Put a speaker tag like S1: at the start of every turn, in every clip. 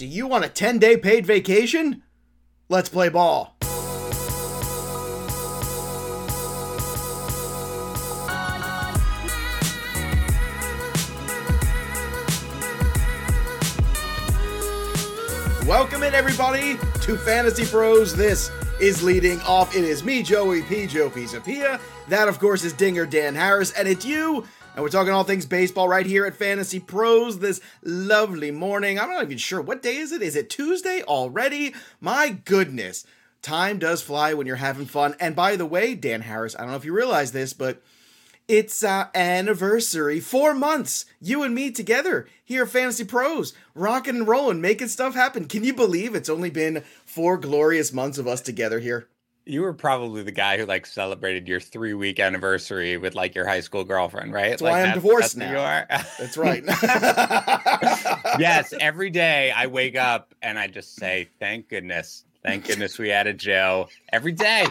S1: Do you want a 10-day paid vacation? Let's play ball. Welcome in, everybody, to Fantasy Pros. This is Leading Off. It is me, Joey P. Joe Pisapia. That, of course, is Dinger Dan Harris, and it's you. And we're talking all things baseball right here at Fantasy Pros this lovely morning. I'm not even sure. What day is it? Is it Tuesday already? My goodness. Time does fly when you're having fun. And by the way, Dan Harris, I don't know if you realize this, but it's our anniversary. 4 months, you and me together here at Fantasy Pros, rocking and rolling, making stuff happen. Can you believe it's only been 4 glorious months of us together here?
S2: You were probably the guy who celebrated your 3-week anniversary with your high school girlfriend, right?
S1: That's why I'm divorced now.
S2: You are.
S1: That's right.
S2: Yes, every day I wake up and I just say, thank goodness we added Joe. Every day.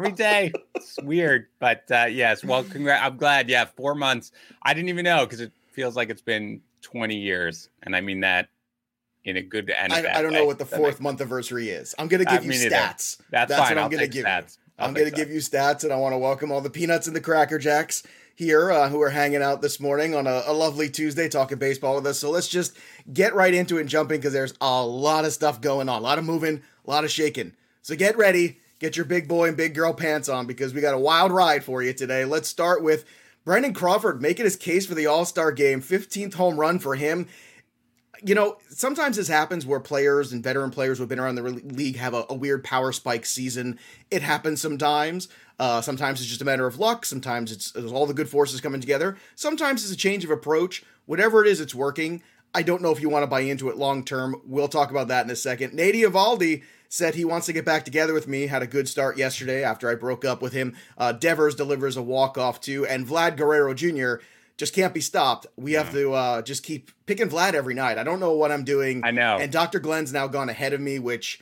S2: It's weird, but yes. Well, I'm glad. Yeah, 4 months. I didn't even know because it feels like it's been 20 years, and I mean that in a good and a bad
S1: I don't
S2: way.
S1: know what the 4th month anniversary is. I'm going to give you stats.
S2: That's fine.
S1: What I'm going to give you. I'm going to give you stats, and I want to welcome all the Peanuts and the Cracker Jacks here who are hanging out this morning on a lovely Tuesday talking baseball with us. So let's just get right into it and jump in because there's a lot of stuff going on, a lot of moving, a lot of shaking. So get ready, get your big boy and big girl pants on because we got a wild ride for you today. Let's start with Brandon Crawford making his case for the All-Star game, 15th home run for him. You know, sometimes this happens where players and veteran players who have been around the league have a weird power spike season. It happens sometimes. Sometimes it's just a matter of luck. Sometimes it's all the good forces coming together. Sometimes it's a change of approach. Whatever it is, it's working. I don't know if you want to buy into it long term. We'll talk about that in a second. Nady Eovaldi said he wants to get back together with me. Had a good start yesterday after I broke up with him. Devers delivers a walk-off too. And Vlad Guerrero Jr. just can't be stopped. We have to just keep picking Vlad every night. I don't know what I'm doing.
S2: I know.
S1: And Dr. Glenn's now gone ahead of me, which,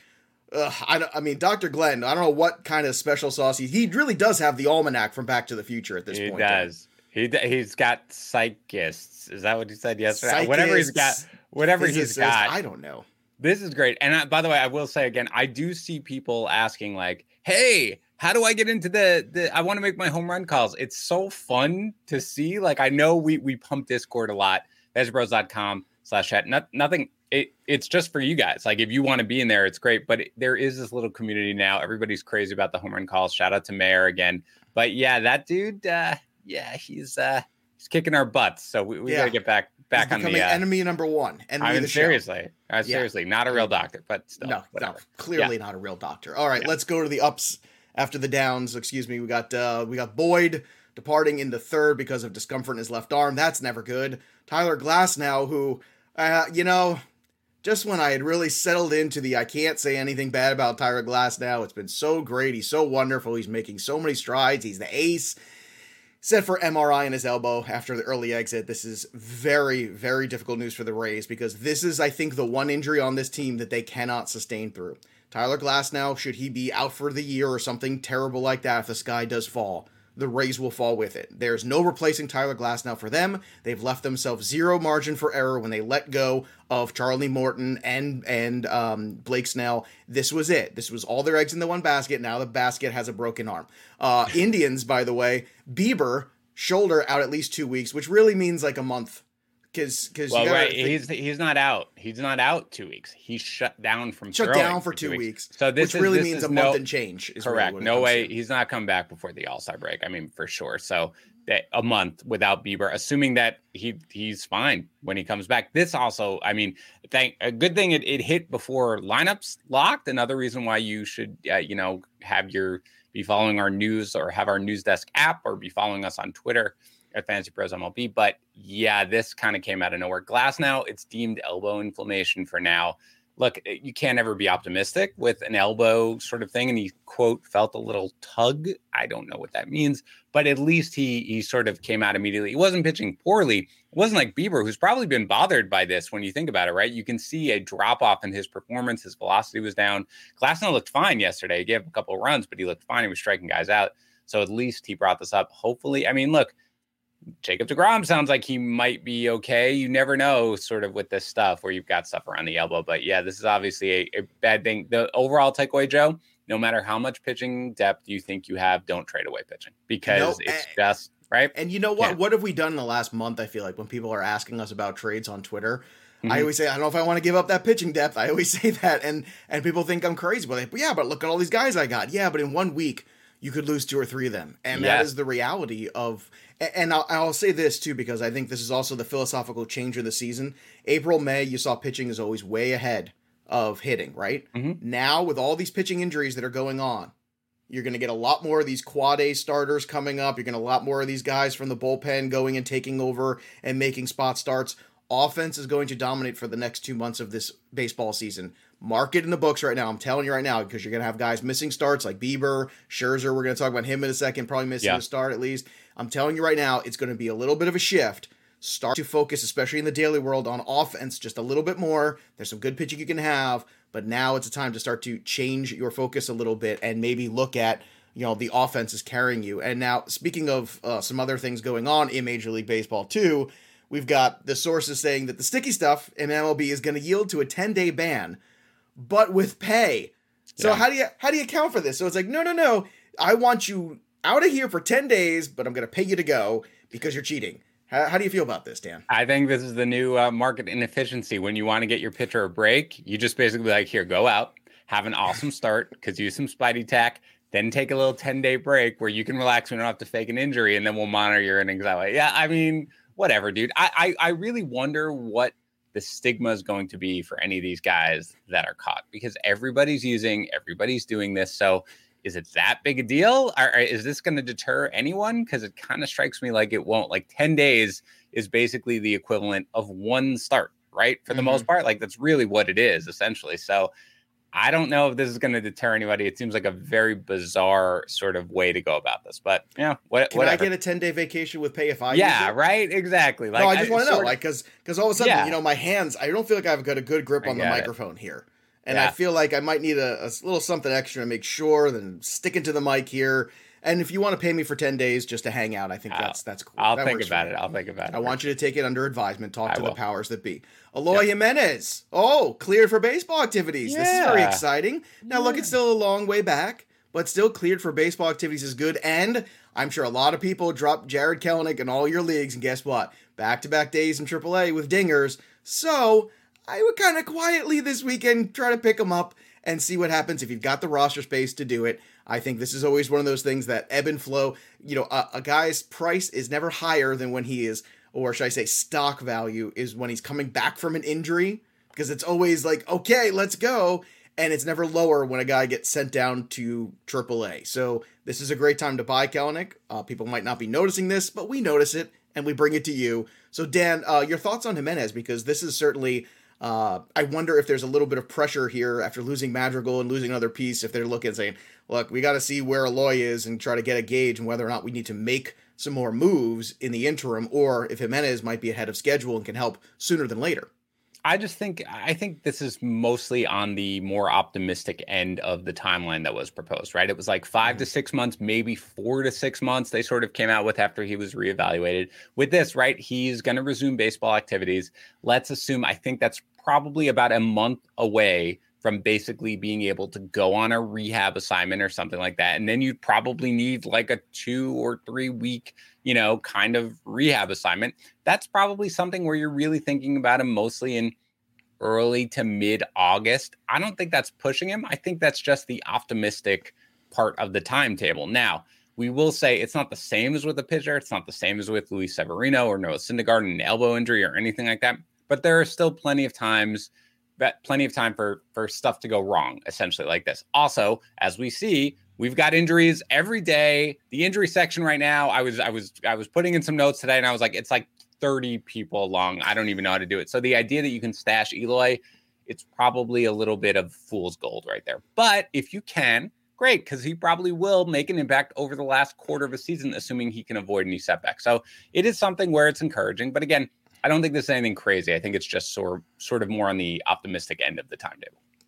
S1: I mean, Dr. Glenn, I don't know what kind of special sauce he really does have the almanac from Back to the Future at this point.
S2: He does. He's got psychists. Is that what he said yesterday?
S1: Psychists,
S2: whatever he's got.
S1: I don't know.
S2: This is great. And by the way, I will say again, I do see people asking hey, how do I get into I want to make my home run calls? It's so fun to see. I know we pump Discord a lot, fantasypros.com/chat. Nothing. It's just for you guys. If you want to be in there, it's great. But there is this little community now. Everybody's crazy about the home run calls. Shout out to Mayor again. But yeah, that dude, he's kicking our butts. So we got to get back on the
S1: enemy number one.
S2: Seriously, not a real doctor, but still,
S1: no, clearly not a real doctor. All right, let's go to the ups after the downs. Excuse me. We got Boyd departing in the 3rd because of discomfort in his left arm. That's never good. Tyler Glasnow, who, just when I had really settled into I can't say anything bad about Tyler Glasnow. It's been so great. He's so wonderful. He's making so many strides. He's the ace. Set for MRI in his elbow after the early exit. This is very, very difficult news for the Rays because this is, I think, the one injury on this team that they cannot sustain through. Tyler Glasnow, should he be out for the year or something terrible like that, if the sky does fall, the Rays will fall with it. There's no replacing Tyler Glasnow for them. They've left themselves zero margin for error when they let go of Charlie Morton and Blake Snell. This was it. This was all their eggs in the one basket. Now the basket has a broken arm. Indians, by the way, Bieber, shoulder out at least 2 weeks, which really means a month. Because
S2: he's not out. He's not out 2 weeks. He's shut down for
S1: 2 weeks. So this really means a month and change.
S2: Correct. Really no way. He's not coming back before the All-Star break. I mean, for sure. So a month without Bieber, assuming that he's fine when he comes back. This also, I mean, a good thing it hit before lineups locked. Another reason why you should be following our news or have our news desk app or be following us on Twitter at Fantasy Pros MLB. But yeah, this kind of came out of nowhere. Glasnow, it's deemed elbow inflammation for now. Look, you can't ever be optimistic with an elbow sort of thing. And he, quote, felt a little tug. I don't know what that means, but at least he sort of came out immediately. He wasn't pitching poorly. It wasn't like Bieber, who's probably been bothered by this when you think about it, right? You can see a drop off in his performance. His velocity was down. Glasnow looked fine yesterday. He gave a couple of runs, but he looked fine. He was striking guys out. So at least he brought this up. Hopefully, I mean, look, Jacob deGrom sounds like he might be okay. You never know, sort of with this stuff where you've got stuff around the elbow. But yeah, this is obviously a bad thing. The overall takeaway, Joe, no matter how much pitching depth you think you have, don't trade away pitching because it's just right.
S1: And you know what? Yeah. What have we done in the last month? I feel like when people are asking us about trades on Twitter, I always say, I don't know if I want to give up that pitching depth. I always say that. And people think I'm crazy. But yeah, but look at all these guys I got. Yeah, but in 1 week, you could lose 2 or 3 of them. And that is the reality of, and I'll say this too, because I think this is also the philosophical change of the season. April, May, you saw pitching is always way ahead of hitting, right? Now with all these pitching injuries that are going on, you're going to get a lot more of these quad A starters coming up. You're going to a lot more of these guys from the bullpen going and taking over and making spot starts. Offense is going to dominate for the next 2 months of this baseball season. Mark it in the books right now. I'm telling you right now, because you're going to have guys missing starts like Bieber, Scherzer. We're going to talk about him in a second, probably missing a start at least. I'm telling you right now, it's going to be a little bit of a shift. Start to focus, especially in the daily world, on offense just a little bit more. There's some good pitching you can have, but now it's a time to start to change your focus a little bit and maybe look at, the offense is carrying you. And now, speaking of some other things going on in Major League Baseball too, we've got the sources saying that the sticky stuff in MLB is going to yield to a 10-day ban, but with pay. So how do you account for this? So it's like, no. I want you out of here for 10 days, but I'm going to pay you to go because you're cheating. How do you feel about this, Dan?
S2: I think this is the new market inefficiency. When you want to get your pitcher a break, you just basically like, here, go out, have an awesome start, because use some Spidey tack, then take a little 10-day break where you can relax and don't have to fake an injury, and then we'll monitor your innings that way. Yeah, I mean, whatever, dude. I really wonder what the stigma is going to be for any of these guys that are caught, because everybody's doing this. So is it that big a deal? Or is this going to deter anyone? Because it kind of strikes me like it won't. Like 10 days is basically the equivalent of 1 start, right? For the most part, like that's really what it is essentially. So I don't know if this is going to deter anybody. It seems like a very bizarre sort of way to go about this, but yeah,
S1: Can I get a 10-day vacation with pay if I
S2: use it? Right, exactly.
S1: Like, no, I just want to know, like, because all of a sudden, my hands, I don't feel like I've got a good grip on the microphone here. And I feel like I might need a little something extra to make sure, then sticking to the mic here. And if you want to pay me for 10 days just to hang out, I think that's cool.
S2: I'll think about it. I
S1: want you to take it under advisement. Talk to the powers that be. Eloy Jimenez. Oh, cleared for baseball activities. Yeah. This is very exciting. Now, look, it's still a long way back, but still cleared for baseball activities is good. And I'm sure a lot of people dropped Jarred Kelenic in all your leagues. And guess what? Back-to-back days in AAA with dingers. So I would kind of quietly this weekend try to pick him up and see what happens if you've got the roster space to do it. I think this is always one of those things that ebb and flow. A guy's price is never higher than when he is, or should I say stock value is when he's coming back from an injury, because it's always like, okay, let's go. And it's never lower when a guy gets sent down to AAA. So this is a great time to buy Kelenic. People might not be noticing this, but we notice it and we bring it to you. So Dan, your thoughts on Jimenez, because this is certainly, I wonder if there's a little bit of pressure here after losing Madrigal and losing another piece, if they're looking and saying, look, we got to see where Eloy is and try to get a gauge and whether or not we need to make some more moves in the interim, or if Jimenez might be ahead of schedule and can help sooner than later.
S2: I think this is mostly on the more optimistic end of the timeline that was proposed, right? It was like 5 to 6 months, maybe 4 to 6 months they sort of came out with after he was reevaluated. With this, right, he's going to resume baseball activities. Let's assume, I think that's probably about a month away from basically being able to go on a rehab assignment or something like that. And then you'd probably need like a 2 or 3 week, kind of rehab assignment. That's probably something where you're really thinking about him mostly in early to mid-August. I don't think that's pushing him. I think that's just the optimistic part of the timetable. Now, we will say it's not the same as with a pitcher. It's not the same as with Luis Severino or Noah Syndergaard, an elbow injury or anything like that. But there are still plenty of time for stuff to go wrong, essentially like this. Also, as we see, we've got injuries every day. The injury section right now, I was putting in some notes today, and I was like, it's like 30 people long. I don't even know how to do it. So the idea that you can stash Eloy, it's probably a little bit of fool's gold right there. But if you can, great, because he probably will make an impact over the last quarter of a season, assuming he can avoid any setbacks. So it is something where it's encouraging. But again, I don't think this is anything crazy. I think it's just sort of more on the optimistic end of the timetable.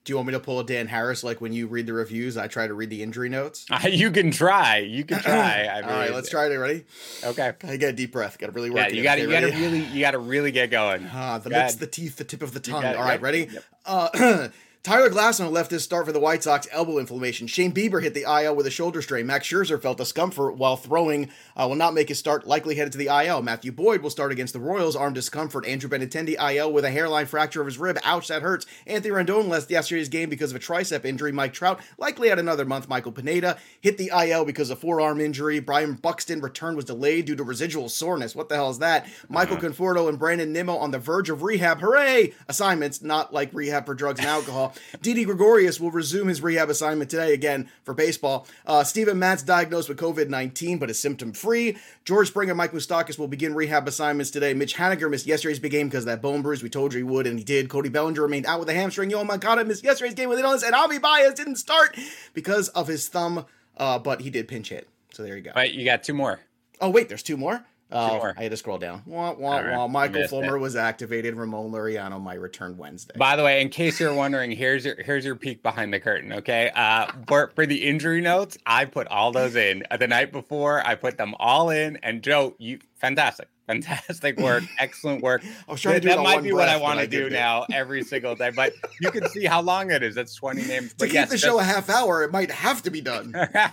S1: Do you want me to pull a Dan Harris like when you read the reviews? I try to read the injury notes.
S2: You can try. You can try. I mean,
S1: all right, let's try it. Ready?
S2: Okay.
S1: I get a deep breath. Got to really work.
S2: Yeah, you got to really get going.
S1: The lips, the teeth, the tip of the tongue. All right, ready? Yep. Tyler Glasnow left his start for the White Sox, elbow inflammation. Shane Bieber hit the IL with a shoulder strain. Max Scherzer felt discomfort while throwing, will not make his start, likely headed to the IL. Matthew Boyd will start against the Royals, arm discomfort. Andrew Benintendi, IL with a hairline fracture of his rib. Ouch, that hurts. Anthony Rendon left yesterday's game because of a tricep injury. Mike Trout, likely out another month. Michael Pineda hit the IL because of forearm injury. Brian Buxton return was delayed due to residual soreness. What the hell is that? Michael Conforto and Brandon Nimmo on the verge of rehab. Hooray! Assignments, not like rehab for drugs and alcohol. Didi Gregorius will resume his rehab assignment today again for baseball. Steven Matz diagnosed with COVID-19 but is symptom-free. George Springer, Mike Moustakas will begin rehab assignments today. Mitch Haniger missed yesterday's big game because of that bone bruise. We told you he would, and he did. Cody Bellinger remained out with a hamstring. Yoel Moncada missed yesterday's game with an illness, and Javi Baez didn't start because of his thumb, but he did pinch hit. So there you go.
S2: Right, you got two more.
S1: Oh, wait, there's two more?
S2: I
S1: had to scroll down. Michael Fulmer was activated. Ramon Laureano might return Wednesday.
S2: By the way, in case you're wondering, here's your peek behind the curtain. Okay, for the injury notes, I put all those in the night before. I put them all in, and Joe, you fantastic work, excellent work.
S1: I was trying to do that
S2: might be what I want to do now every single day. But you can see how long it is. That's 20 names.
S1: To keep the show a half hour, it might have to be done.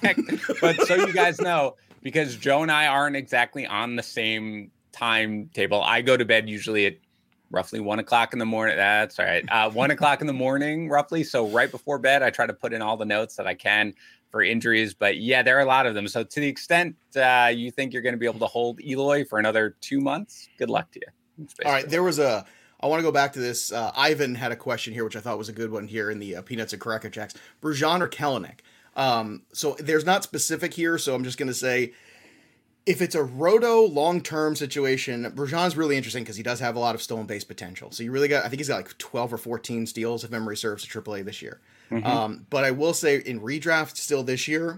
S2: But so you guys know, because Joe and I aren't exactly on the same timetable. I go to bed usually at roughly 1 o'clock in the morning. That's all right. 1 o'clock in the morning, roughly. So right before bed, I try to put in all the notes that I can for injuries. But yeah, there are a lot of them. So to the extent you think you're going to be able to hold Eloy for another 2 months, good luck to you.
S1: All right. I want to go back to this. Ivan had a question here, which I thought was a good one here in the Peanuts and Cracker Jacks. Brujan or Kelenic? So there's not specific here, so I'm just going to say if it's a roto long-term situation, Brujan's really interesting because he does have a lot of stolen base potential. So you really I think he's got like 12 or 14 steals if memory serves to AAA this year. Mm-hmm. But I will say in redraft still this year,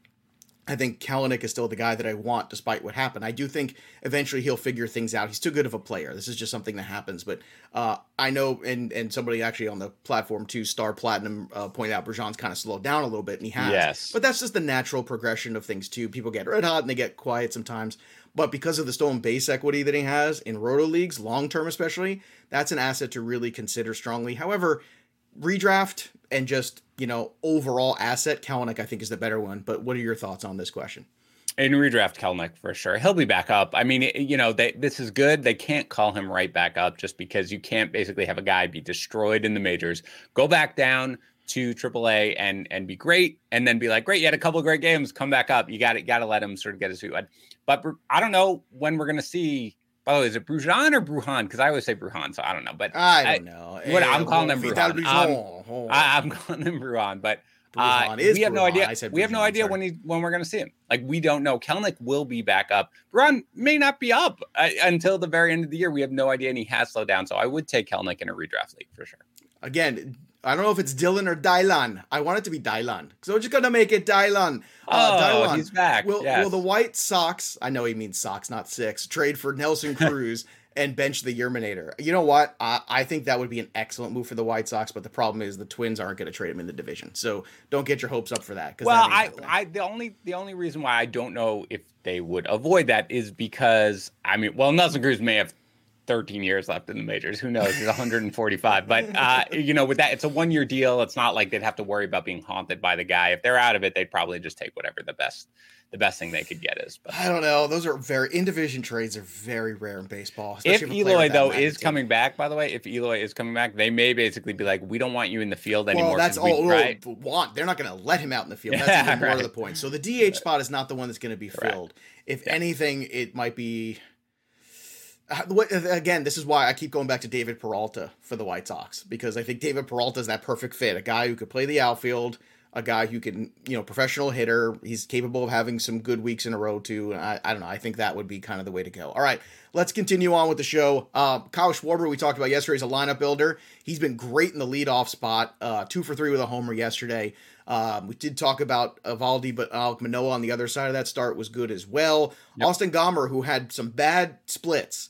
S1: I think Kelenic is still the guy that I want despite what happened. I do think eventually he'll figure things out. He's too good of a player. This is just something that happens. But I know, and somebody actually on the platform too, Star Platinum, pointed out Brujan's kind of slowed down a little bit, and he has.
S2: Yes.
S1: But that's just the natural progression of things too. People get red hot and they get quiet sometimes. But because of the stolen base equity that he has in roto leagues, long-term especially, that's an asset to really consider strongly. However, redraft and just, overall asset, Kelenic I think is the better one. But what are your thoughts on this question?
S2: In redraft, Kelenic for sure. He'll be back up. I mean, this is good. They can't call him right back up just because you can't basically have a guy be destroyed in the majors, go back down to AAA and be great, and then be like, great, you had a couple of great games, come back up. You got to let him sort of get his feet wet. But I don't know when we're going to see. By the way, is it Brujan or Brujan? Because I always say Brujan, so I don't know. But
S1: I don't know.
S2: I'm calling him Brujan. I'm calling him Brujan, but we have no idea. We have no idea when we're going to see him. Like, we don't know. Kelenic will be back up. Brujan may not be up until the very end of the year. We have no idea, and he has slowed down. So I would take Kelenic in a redraft league for sure.
S1: Again, I don't know if it's Dylan or Dylan. I want it to be Dylan. So we're just going to make it Dylan.
S2: Dylan. He's back.
S1: Will the White Sox, I know he means Sox, not six, trade for Nelson Cruz and bench the Yerminator? You know what? I think that would be an excellent move for the White Sox, but the problem is the Twins aren't going to trade him in the division. So don't get your hopes up for that.
S2: Well, the only reason why I don't know if they would avoid that is because, Nelson Cruz may have 13 years left in the majors. Who knows? He's 145. But, with that, it's a 1-year deal. It's not like they'd have to worry about being haunted by the guy. If they're out of it, they'd probably just take whatever the best thing they could get is. But
S1: I don't know. Those are in-division trades are very rare in baseball.
S2: If Eloy, though, is coming back, by the way, they may basically be like, we don't want you in the field anymore.
S1: Well, that's all right? They're not going to let him out in the field. That's even more to the point. So the DH spot is not the one that's going to be filled. If anything, it might be... Again, this is why I keep going back to David Peralta for the White Sox, because I think David Peralta is that perfect fit. A guy who could play the outfield, a guy who can, professional hitter. He's capable of having some good weeks in a row too. I don't know. I think that would be kind of the way to go. All right, let's continue on with the show. Kyle Schwarber, we talked about yesterday, is a lineup builder. He's been great in the leadoff spot. 2 for 3 with a homer yesterday. We did talk about Evaldi, but Alek Manoah on the other side of that start was good as well. Yep. Austin Gomber, who had some bad splits,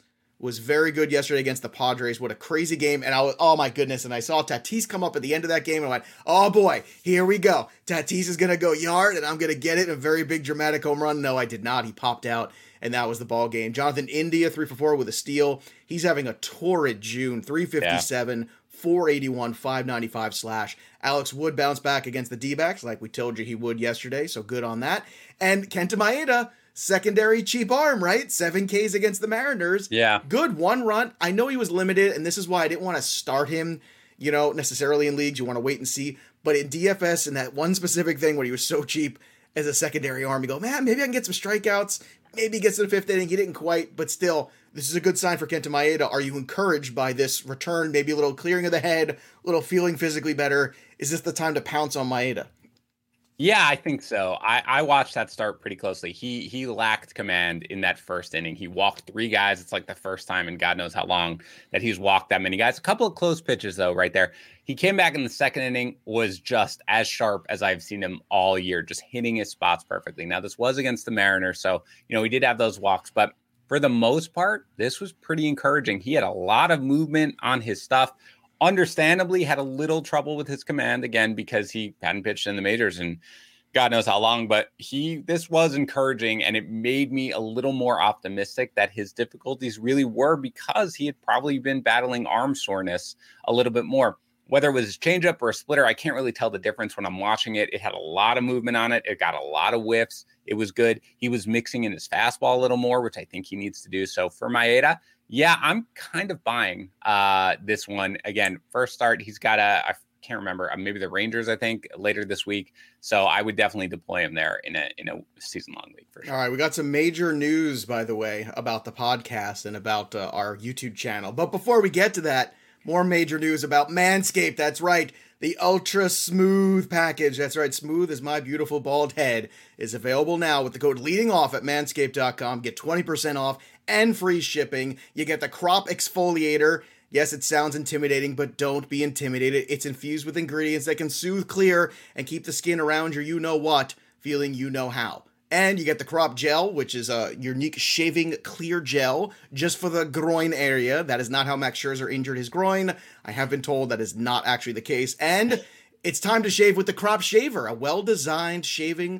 S1: was very good yesterday against the Padres. What a crazy game. And oh my goodness. And I saw Tatis come up at the end of that game and I went, oh boy, here we go. Tatis is going to go yard and I'm going to get it. A very big dramatic home run. No, I did not. He popped out and that was the ball game. Jonathan India, 3 for 4 with a steal. He's having a torrid June, 357, 481, 595 slash. Alex Wood bounced back against the D-backs like we told you he would yesterday. So good on that. And Kenta Maeda, secondary cheap arm, right? 7 Ks against the Mariners.
S2: Yeah.
S1: Good 1 run. I know he was limited, and this is why I didn't want to start him, necessarily in leagues. You want to wait and see. But in DFS, and that one specific thing where he was so cheap as a secondary arm, you go, man, maybe I can get some strikeouts. Maybe he gets to the 5th inning. He didn't quite, but still, this is a good sign for Kenta Maeda. Are you encouraged by this return? Maybe a little clearing of the head, a little feeling physically better. Is this the time to pounce on Maeda?
S2: Yeah, I think so. I watched that start pretty closely. He lacked command in that first inning. He walked 3 guys. It's like the first time in God knows how long that he's walked that many guys. A couple of close pitches, though, right there. He came back in the second inning, was just as sharp as I've seen him all year, just hitting his spots perfectly. Now, this was against the Mariners, so, he did have those walks, but for the most part, this was pretty encouraging. He had a lot of movement on his stuff. Understandably, had a little trouble with his command again because he hadn't pitched in the majors and God knows how long. But this was encouraging, and it made me a little more optimistic that his difficulties really were because he had probably been battling arm soreness a little bit more. Whether it was a changeup or a splitter, I can't really tell the difference when I'm watching it. It had a lot of movement on it. It got a lot of whiffs. It was good. He was mixing in his fastball a little more, which I think he needs to do. So for Maeda, yeah, I'm kind of buying this one. Again, first start, he's got I can't remember, maybe the Rangers, I think, later this week. So I would definitely deploy him there in a season-long league for sure.
S1: All right, we got some major news, by the way, about the podcast and about our YouTube channel. But before we get to that, more major news about Manscaped. That's right. The Ultra Smooth package. That's right. Smooth as my beautiful bald head is available now with the code LEADINGOFF at manscaped.com. Get 20% off and free shipping. You get the Crop Exfoliator. Yes, it sounds intimidating, but don't be intimidated. It's infused with ingredients that can soothe, clear, and keep the skin around your you-know-what feeling you-know-how. And you get the Crop Gel, which is a unique shaving clear gel just for the groin area. That is not how Max Scherzer injured his groin. I have been told that is not actually the case. And it's time to shave with the Crop Shaver, a well-designed shaving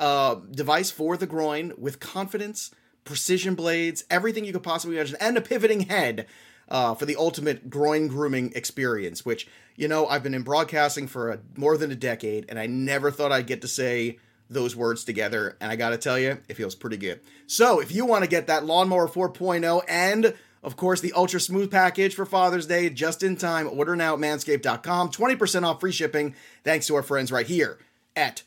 S1: device for the groin with confidence, precision blades, everything you could possibly imagine, and a pivoting head for the ultimate groin grooming experience, which, I've been in broadcasting for more than a decade, and I never thought I'd get to say those words together, and I gotta tell you, it feels pretty good. So if you want to get that Lawnmower 4.0 and, of course, the Ultra Smooth package for Father's Day just in time, order now at manscaped.com. 20% off, free shipping, thanks to our friends right here at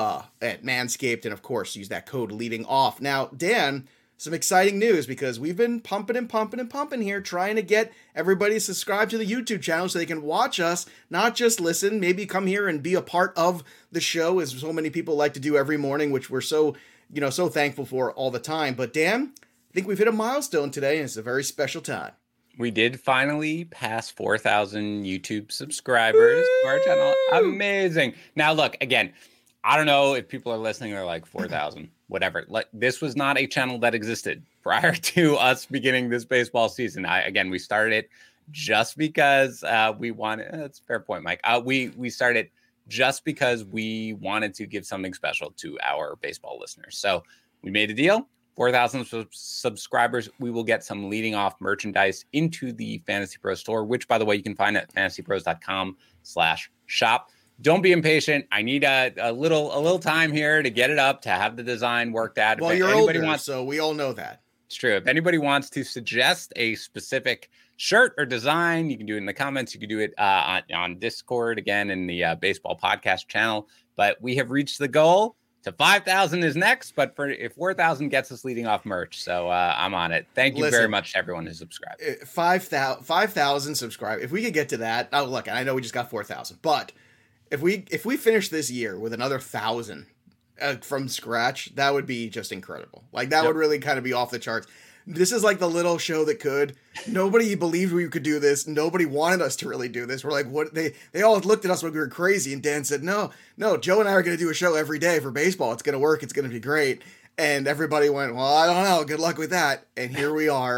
S1: Manscaped, and of course, use that code LEADINGOFF. Now, Dan, some exciting news because we've been pumping here, trying to get everybody subscribed to the YouTube channel so they can watch us, not just listen, maybe come here and be a part of the show, as so many people like to do every morning, which we're so thankful for all the time. But Dan, I think we've hit a milestone today, and it's a very special time.
S2: We did finally pass 4,000 YouTube subscribers to our channel. Amazing. Now, look, again, I don't know if people are listening, they're like 4,000. Whatever. Like, this was not a channel that existed prior to us beginning this baseball season. We started it just because we wanted. That's a fair point, Mike. We started just because we wanted to give something special to our baseball listeners. So we made a deal. 4,000 subscribers. We will get some leading off merchandise into the Fantasy Pro store, which, by the way, you can find at fantasypros.com/shop. Don't be impatient. I need a little time here to get it up, to have the design worked out.
S1: Well, you're older, so we all know that.
S2: It's true. If anybody wants to suggest a specific shirt or design, you can do it in the comments. You can do it on Discord, again, in the baseball podcast channel. But we have reached the goal. To 5,000 is next, but if 4,000 gets us leading off merch. So I'm on it. Thank you very much to everyone who subscribed.
S1: 5,000 subscribers. If we could get to that, look, I know we just got 4,000, but if we finish this year with another 1,000 from scratch, that would be just incredible. Like, that would really kind of be off the charts. This is like the little show that could. Nobody believed we could do this. Nobody wanted us to really do this. We're like, what? They all looked at us when we were crazy. And Dan said, no, Joe and I are going to do a show every day for baseball. It's going to work. It's going to be great. And everybody went, well, I don't know. Good luck with that. And here we are.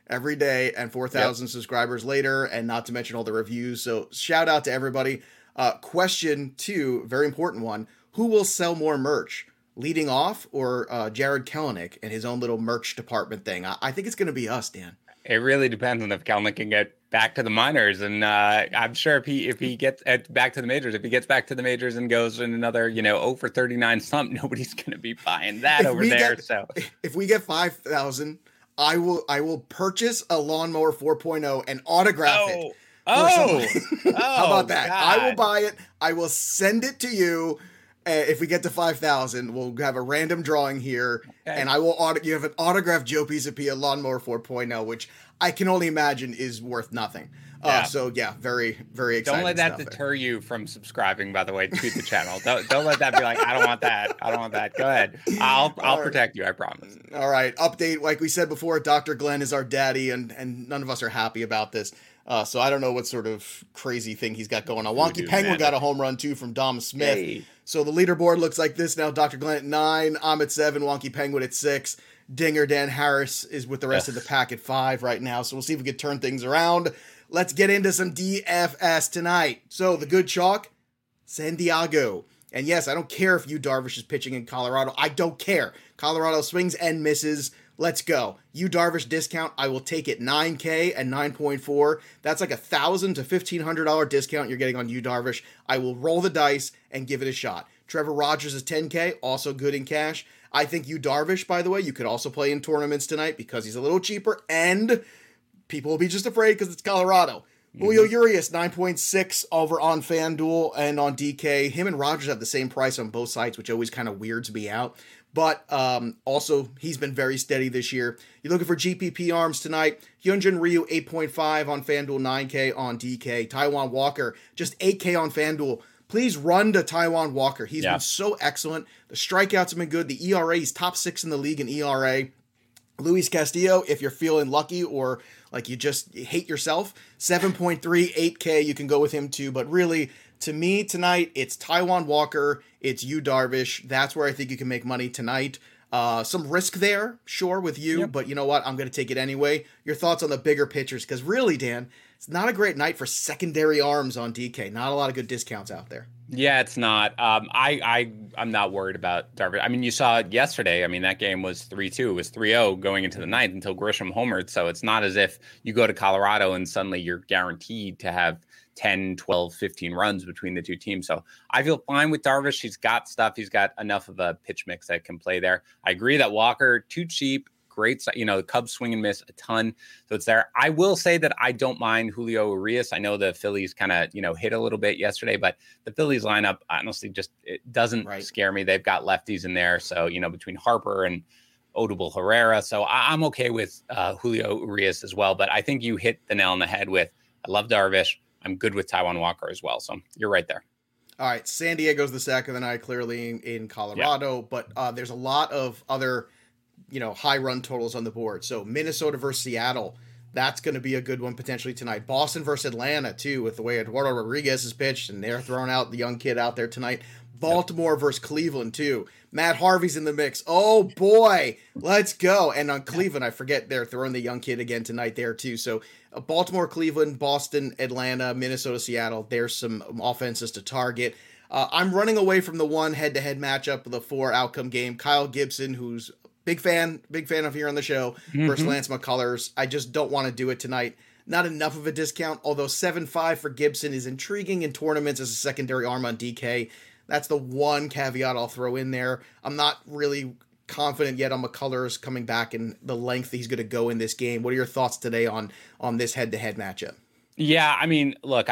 S1: every day and 4,000 subscribers later, and not to mention all the reviews. So shout out to everybody. Question 2, very important one. Who will sell more merch? Leading off or Jared Kelenic and his own little merch department thing? I think it's going to be us, Dan.
S2: It really depends on if Kelenic can get back to the minors, and I'm sure if he gets back to the majors, if he gets back to the majors and goes in another 0 for 39 stump, nobody's going to be buying that over there. So
S1: if we get 5,000, I will purchase a lawnmower 4.0 and autograph it. How about that? God. I will buy it. I will send it to you. If we get to 5,000, we'll have a random drawing here, and I will you have an autographed Joe Pisapia lawnmower 4.0, which I can only imagine is worth nothing. So yeah, very, very exciting.
S2: Don't let that deter you from subscribing, by the way, to the channel. Don't let that be like, I don't want that. I don't want that. Go ahead. I'll protect you. I promise.
S1: All right. Update. Like we said before, Dr. Glenn is our daddy, and none of us are happy about this. So I don't know what sort of crazy thing he's got going on. Wonky Penguin got a home run too from Dom Smith. Hey. So the leaderboard looks like this now. Dr. Glenn at 9, I'm at 7, Wonky Penguin at 6. Dinger Dan Harris is with the rest of the pack at 5 right now. So we'll see if we can turn things around. Let's get into some DFS tonight. So the good chalk, San Diego. And yes, I don't care if Yu Darvish is pitching in Colorado. I don't care. Colorado swings and misses. Let's go. Yu Darvish discount, I will take it. $9K and 9.4. That's like $1,000 to $1,500 discount you're getting on Yu Darvish. I will roll the dice and give it a shot. Trevor Rogers is $10K, also good in cash. I think Yu Darvish, by the way, you could also play in tournaments tonight because he's a little cheaper, and people will be just afraid because it's Colorado. Julio Urias, 9.6 over on FanDuel and on DK. Him and Rogers have the same price on both sites, which always kind of weirds me out. But also, he's been very steady this year. You're looking for GPP arms tonight. Hyunjin Ryu, 8.5 on FanDuel, 9K on DK. Taijuan Walker, just 8K on FanDuel. Please run to Taijuan Walker. He's been so excellent. The strikeouts have been good. The ERA, he's top 6 in the league in ERA. Luis Castillo, if you're feeling lucky or like you just hate yourself, 7.3, 8K, you can go with him too. But really, to me tonight, it's Taijuan Walker, it's Yu Darvish. That's where I think you can make money tonight. Some risk there, sure, with you, but you know what? I'm going to take it anyway. Your thoughts on the bigger pitchers? Because really, Dan, it's not a great night for secondary arms on DK. Not a lot of good discounts out there.
S2: Yeah, it's not. I'm not worried about Darvish. I mean, you saw it yesterday. I mean, that game was 3-2. It was 3-0 going into the ninth until Grisham homered. So it's not as if you go to Colorado and suddenly you're guaranteed to have 10, 12, 15 runs between the two teams. So I feel fine with Darvish. He's got stuff. He's got enough of a pitch mix that can play there. I agree that Walker, too cheap. Great, the Cubs swing and miss a ton, so it's there. I will say that I don't mind Julio Urias. I know the Phillies kind of hit a little bit yesterday, but the Phillies lineup honestly just it doesn't scare me. They've got lefties in there, so between Harper and Odubel Herrera, so I'm okay with Julio Urias as well. But I think you hit the nail on the head with I love Darvish. I'm good with Taijuan Walker as well, so you're right there.
S1: All right, San Diego's the sack of the night, clearly in Colorado, but there's a lot of other high run totals on the board. So Minnesota versus Seattle, that's going to be a good one potentially tonight. Boston versus Atlanta too, with the way Eduardo Rodriguez is pitched, and they're throwing out the young kid out there tonight. Baltimore versus Cleveland too. Matt Harvey's in the mix. Oh boy, let's go. And on Cleveland, I forget they're throwing the young kid again tonight there too. So Baltimore, Cleveland, Boston, Atlanta, Minnesota, Seattle. There's some offenses to target. I'm running away from the one head-to-head matchup of the 4 outcome game. Kyle Gibson, who's big fan of here on the show, versus Lance McCullers. I just don't want to do it tonight. Not enough of a discount, although 7.5 for Gibson is intriguing in tournaments as a secondary arm on DK. That's the one caveat I'll throw in there. I'm not really confident yet on McCullers coming back and the length he's going to go in this game. What are your thoughts today on this head-to-head matchup?
S2: Yeah, I mean, look,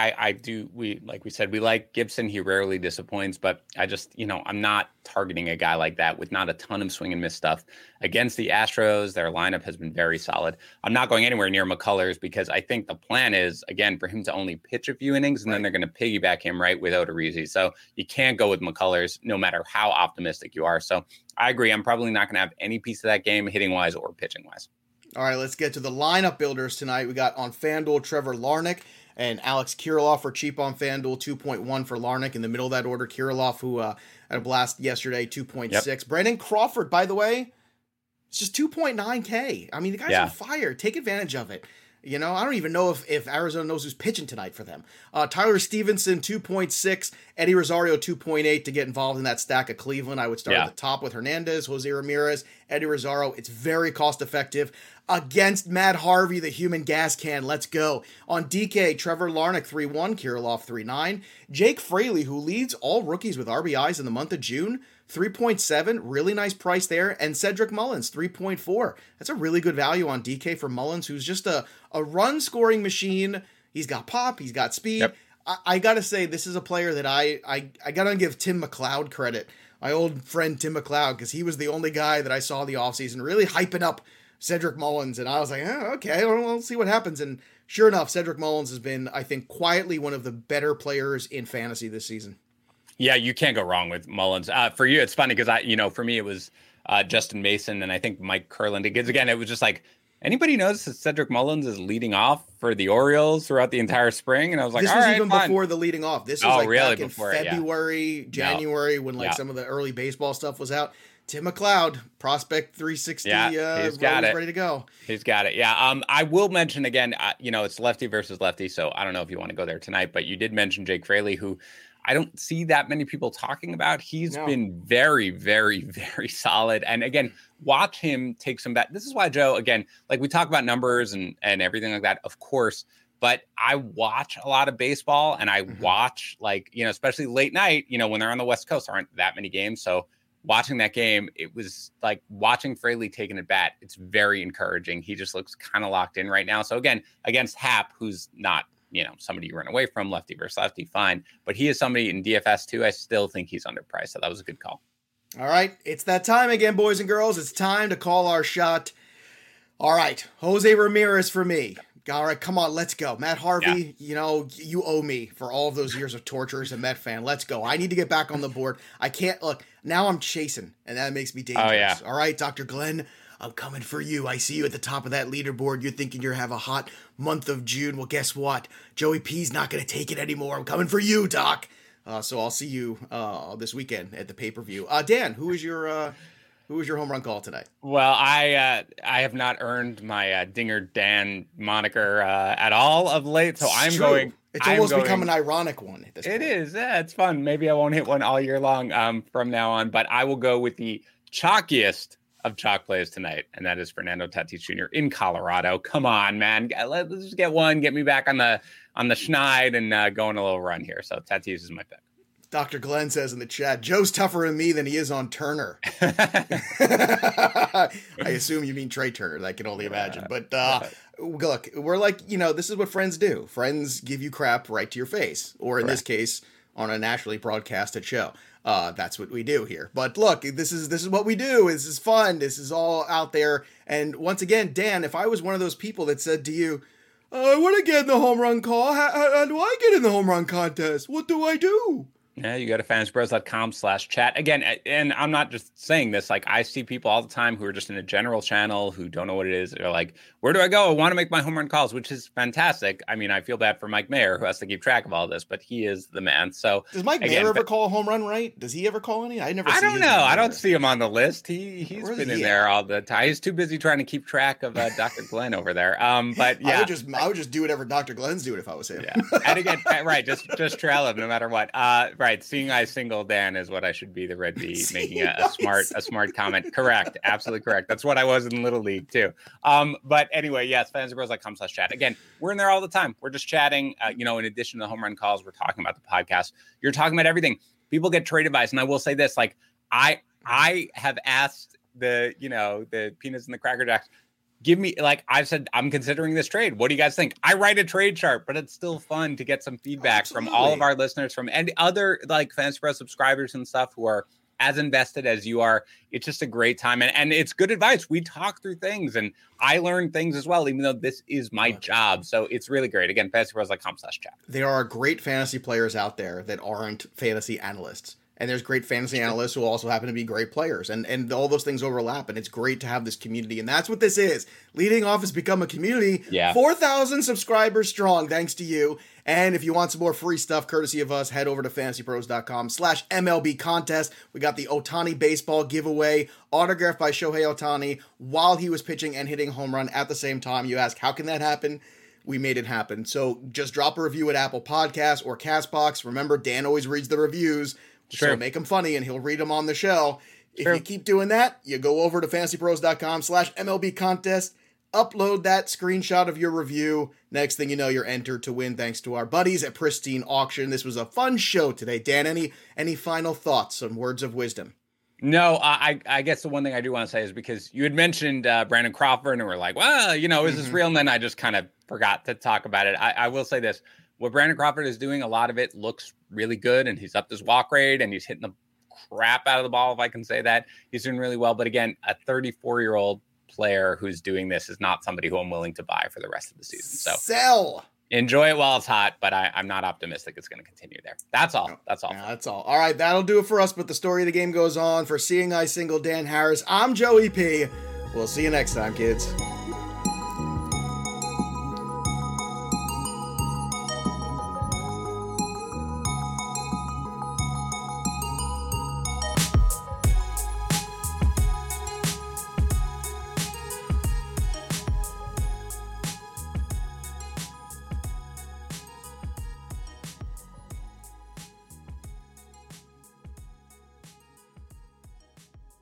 S2: like we said, we like Gibson. He rarely disappoints, but I just, I'm not targeting a guy like that with not a ton of swing and miss stuff. Against the Astros, their lineup has been very solid. I'm not going anywhere near McCullers because I think the plan is, again, for him to only pitch a few innings, and then they're going to piggyback him with Odorizzi. So you can't go with McCullers no matter how optimistic you are. So I agree. I'm probably not going to have any piece of that game hitting-wise or pitching-wise.
S1: All right, let's get to the lineup builders tonight. We got on FanDuel Trevor Larnach and Alex Kirilloff for cheap on FanDuel, 2.1 for Larnach. In the middle of that order, Kirilloff, who had a blast yesterday, 2.6. Yep. Brandon Crawford, by the way, It's just 2.9K. I mean, the guy's
S2: Yeah.
S1: on fire. Take advantage of it. You know, I don't even know if Arizona knows who's pitching tonight for them. Tyler Stevenson, 2.6. Eddie Rosario, 2.8 to get involved in that stack of Cleveland. I would start at the top with Hernandez, Jose Ramirez, Eddie Rosario. It's very cost effective. Against Matt Harvey, the human gas can. Let's go. On DK, Trevor Larnach, 3.1. Kirilloff, 3.9. Jake Fraley, who leads all rookies with RBIs in the month of June, 3.7, really nice price there. And Cedric Mullins, 3.4. That's a really good value on DK for Mullins, who's just a run scoring machine. He's got pop, he's got speed.
S2: Yep.
S1: I gotta say, this is a player that I gotta give Tim McLeod credit. My old friend Tim McLeod, because he was the only guy that I saw the offseason really hyping up Cedric Mullins. And I was like, oh, okay, we'll see what happens. And sure enough, Cedric Mullins has been, I think, quietly one of the better players in fantasy this season.
S2: Yeah, you can't go wrong with Mullins. For you, it's funny because for me, it was Justin Mason and I think Mike Kurland. Because again, it was just like, anybody knows that Cedric Mullins is leading off for the Orioles throughout the entire spring? And I was like,
S1: this
S2: all
S1: was
S2: right,
S1: even
S2: fine.
S1: before the leading off. This was
S2: really
S1: back in
S2: before
S1: February, January, when some of the early baseball stuff was out. Tim McLeod, prospect 360,
S2: he's got it.
S1: Ready to go.
S2: He's got it. Yeah. I will mention again, it's lefty versus lefty, so I don't know if you want to go there tonight, but you did mention Jake Fraley, who I don't see that many people talking about. He's been very, very, very solid. And again, watch him take some back. This is why, Joe, again, like we talk about numbers and everything like that, of course, but I watch a lot of baseball and I watch especially late night, when they're on the West Coast, there aren't that many games. So watching that game, it was like watching Fraley taking at bat. It's very encouraging. He just looks kind of locked in right now. So again, against Happ, who's not, somebody you run away from, lefty versus lefty, fine. But he is somebody in DFS too. I still think he's underpriced. So that was a good call.
S1: All right. It's that time again, boys and girls. It's time to call our shot. All right. Jose Ramirez for me. All right. Come on. Let's go. Matt Harvey, you owe me for all of those years of torture as a Met fan. Let's go. I need to get back on the board. I can't look. Now I'm chasing, and that makes me dangerous.
S2: Oh, yeah.
S1: All right, Dr. Glenn. I'm coming for you. I see you at the top of that leaderboard. You're thinking you're have a hot month of June. Well, guess what? Joey P's not going to take it anymore. I'm coming for you, Doc. So I'll see you this weekend at the pay-per-view. Dan, who is your home run call tonight?
S2: Well, I have not earned my Dinger Dan moniker at all of late, so I'm going.
S1: It's almost become an ironic one at this point.
S2: It is. Yeah, it's fun. Maybe I won't hit one all year long from now on, but I will go with the chalkiest of chalk plays tonight, and that is Fernando Tatis Jr. in Colorado. Come on, man. Let's just get one. Get me back on the Schneid and go on a little run here. So Tatis is my pick.
S1: Dr. Glenn says in the chat, Joe's tougher on me than he is on Turner. I assume you mean Trey Turner. I can only imagine. But look, we're like, this is what friends do. Friends give you crap right to your face. Or in this case, on a nationally broadcasted show. That's what we do here. But look, this is what we do. This is fun. This is all out there. And once again, Dan, if I was one of those people that said to you, I want to get in the home run call. How do I get in the home run contest? What do I do?
S2: Yeah, you go to fansbros.com/chat. Again, and I'm not just saying this, like I see people all the time who are just in a general channel who don't know what it is. They're like, where do I go? I want to make my home run calls, which is fantastic. I mean, I feel bad for Mike Mayer who has to keep track of all this, but he is the man. So
S1: does Mike Mayer ever call a home run right? Does he ever call any? I don't
S2: know. I don't see him on the list. He's been in there all the time. He's too busy trying to keep track of Dr. Glenn over there. But yeah,
S1: I would just do whatever Dr. Glenn's doing if I was him.
S2: Yeah. And again, right, just trail him no matter what. Right, seeing eye single Dan is what I should be. The Red Bee making a smart comment. Correct, absolutely correct. That's what I was in Little League too. But anyway, yes, fansbros.com/chat. Again, we're in there all the time. We're just chatting. In addition to the home run calls, we're talking about the podcast. You're talking about everything. People get trade advice, and I will say this: like I have asked the Peanuts and the Cracker Jacks. Give me, like I've said, I'm considering this trade. What do you guys think? I write a trade chart, but it's still fun to get some feedback from all of our listeners, from and other like Fantasy Pros subscribers and stuff who are as invested as you are. It's just a great time. And it's good advice. We talk through things and I learn things as well, even though this is my job. So it's really great. Again, fantasypros.com/chat.
S1: There are great fantasy players out there that aren't fantasy analysts. And there's great fantasy analysts who also happen to be great players. And all those things overlap. And it's great to have this community. And that's what this is. Leading Off has become a community. 4,000 subscribers strong, thanks to you. And if you want some more free stuff courtesy of us, head over to fantasypros.com/MLB contest. We got the Ohtani baseball giveaway, autographed by Shohei Ohtani while he was pitching and hitting a home run at the same time. You ask, how can that happen? We made it happen. So just drop a review at Apple Podcasts or CastBox. Remember, Dan always reads the reviews, so make them funny and he'll read them on the show. If you keep doing that, you go over to fantasypros.com/MLB contest, upload that screenshot of your review. Next thing you know, you're entered to win thanks to our buddies at Pristine Auction. This was a fun show today. Dan, any final thoughts, some words of wisdom?
S2: No, I guess the one thing I do want to say is because you had mentioned Brandon Crawford and we're like, well, is this real? And then I just kind of forgot to talk about it. I will say this. What Brandon Crawford is doing, a lot of it looks really good, and he's up his walk rate and he's hitting the crap out of the ball, if I can say that. He's doing really well. But again, a 34-year-old player who's doing this is not somebody who I'm willing to buy for the rest of the season. So
S1: sell.
S2: Enjoy it while it's hot, but I'm not optimistic it's going to continue there. That's all. That's all.
S1: Yeah, that's all. All right, that'll do it for us, but the story of the game goes on. For Seeing Eye Single, Dan Harris, I'm Joey P. We'll see you next time, kids.